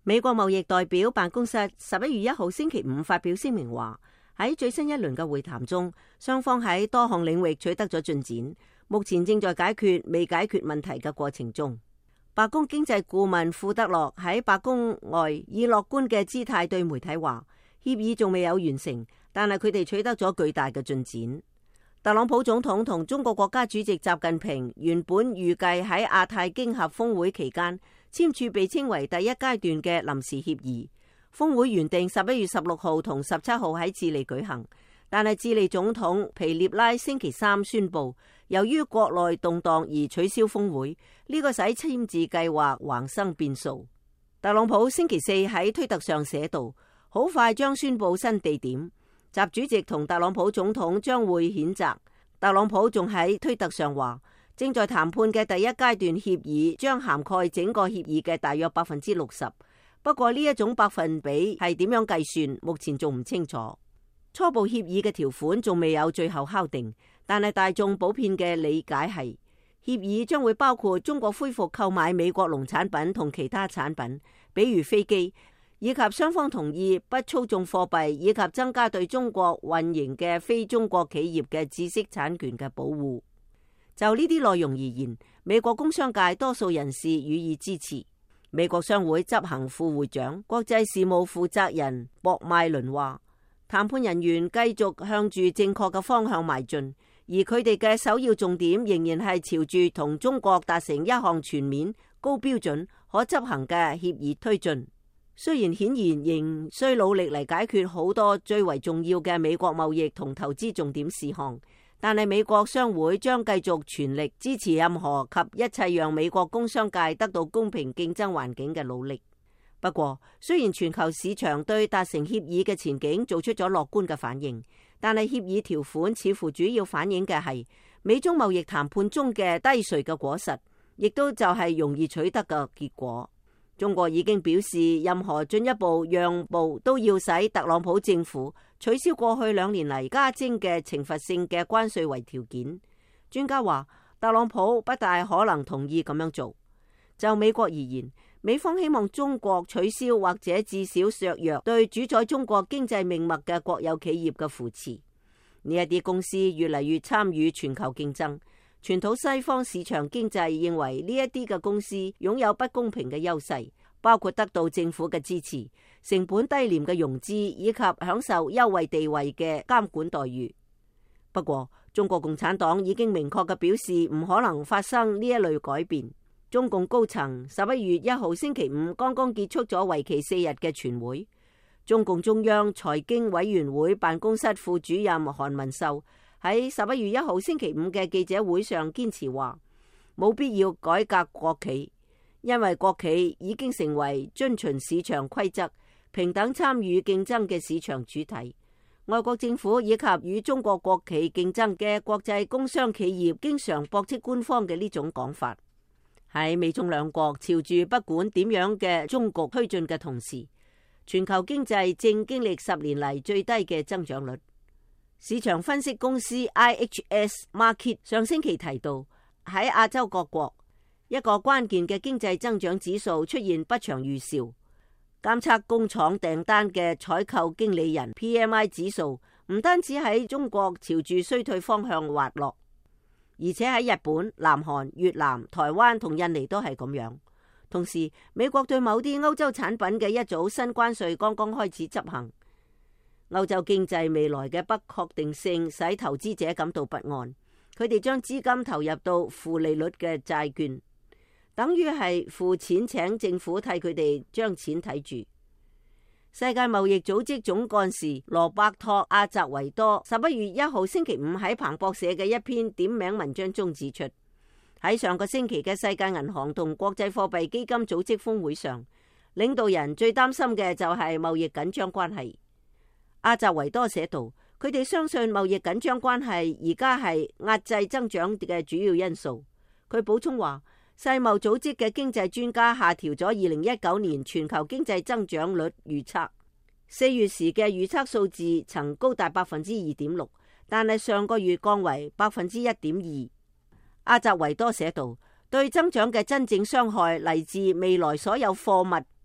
美國貿易代表辦公室11月1號星期五發表聲明話，喺最新一輪嘅會談中，雙方喺多項領域取得咗進展，目前正在解決未解決問題嘅過程中。白宮經濟顧問庫德洛喺白宮外以樂觀嘅姿態對媒體話，協議仲未有完成，但係佢哋取得咗巨大嘅進展。特朗普總統同中國國家主席習近平原本預計喺亞太經合峰會期間簽署被稱為第一階段嘅臨時協議。峰會原定11月16號同17號喺智利舉行，但係智利總統皮涅拉星期三宣布，由於國內動盪而取消峰會，呢個使簽字計劃橫生變數。特朗普星期四喺推特上寫道，好快將宣布新地點。習主席同特朗普總統將會譴責。特朗普仲喺推特上話，正在談判嘅第一階段協議將涵蓋整個協議嘅大約60%。不過呢一種百分比係點樣計算，目前仲唔清楚。初步協議嘅條款仲未有最後敲定，但係大眾普遍嘅理解係，協議將會包括中國恢復購買美國農產品同其他產品，比如飛機，以及雙方同意不操縱貨幣，以及增加對中國運營嘅非中國企業嘅知識產權嘅保護。就呢啲內容而言，美國工商界多數人士予以支持。美國商會執行副會長、國際事務負責人博麥倫話，談判人員繼續向住正確嘅方向邁進，而佢哋嘅首要重點仍然係朝住同中國達成一項全面、高標準、可執行嘅協議推進。雖然顯然仍需努力嚟解決好多最為重要嘅美國貿易同投資重點事項，但係美國商會將繼續全力支持任何及一切讓美國工商界得到公平競爭環境嘅努力。不過，雖然全球市場對達成協議嘅前景做出咗樂觀嘅反應，但係協議條款似乎主要反映嘅係美中貿易談判中嘅低垂嘅果實，亦都就係容易取得嘅結果。中國已經表示，任何進一步讓步都要使特朗普政府取消過去2年嚟加徵嘅懲罰性嘅關稅為條件。專家話，特朗普不大可能同意咁樣做。就美國而言，美方希望中國取消或者至少削弱對主宰中國經濟命脈嘅國有企業嘅扶持。呢一啲公司越嚟越參與全球競爭。傳統西方市場經濟認為呢一啲嘅公司擁有不公平嘅優勢，包括得到政府嘅支持、成本低廉嘅融資以及享受優惠地位嘅監管待遇。不過，中國共產黨已經明確嘅表示唔可能發生呢一類改變。中共高層11月1號星期五剛剛結束咗為期4日嘅全會。中共中央財經委員會辦公室副主任韓文秀喺11月1號星期五嘅記者會上堅持話，冇必要改革國企，因為國企已經成為遵循市場規則、平等參與競爭嘅市場主體。外國政府以及與中國國企競爭嘅國際工商企業經常駁斥官方嘅呢種講法。喺美中兩國朝住不管點樣嘅終局推進嘅同時，全球經濟正經歷10年嚟最低嘅增長率。市場分析公司 IHS Markit 上星期提到，喺亞洲各國一個關鍵嘅經濟增長指數出現不祥預兆。監測工廠訂單嘅採購經理人 PMI 指數唔單止喺中國朝住衰退方向滑落，而且喺日本、南韓、越南、台灣同印尼都係咁樣。同時，美國對某啲歐洲產品嘅一組新關稅剛剛開始執行。歐洲經濟未來嘅不確定性使投資者感到不安，佢哋將資金投入到負利率嘅債券，等於係付錢請政府替佢哋將錢睇住。世界貿易組織總幹事羅伯托·阿澤維多11月1號星期五喺彭博社嘅一篇點名文章中指出，喺上個星期嘅世界銀行同國際貨幣基金組織峰會上，領導人最擔心嘅就係貿易緊張關係。阿澤維多寫道，佢哋相信貿易緊張關係而家係壓制增長嘅主要因素。佢補充話，世貿組織嘅經濟專家下調咗2019年全球經濟增長率預測。4月時嘅預測數字曾高達 2.6%， 但係上個月降為 1.2%。阿澤維多寫道，對增長嘅真正傷害嚟自未來所有貨物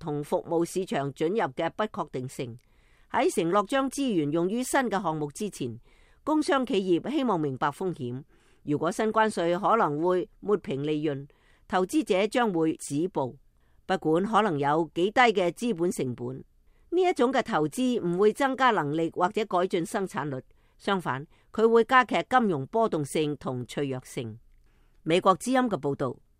同服務市場准入嘅不確定性。喺承諾將資源用於新嘅項目之前，工商企業希望明白風險。如果新關稅可能會抹平利潤，投資者將會止步。不管可能有幾低嘅資本成本，呢一種嘅投資唔會增加能力或者改進生產率，相反，佢會加劇金融波動性同脆弱性。美國之音嘅報道。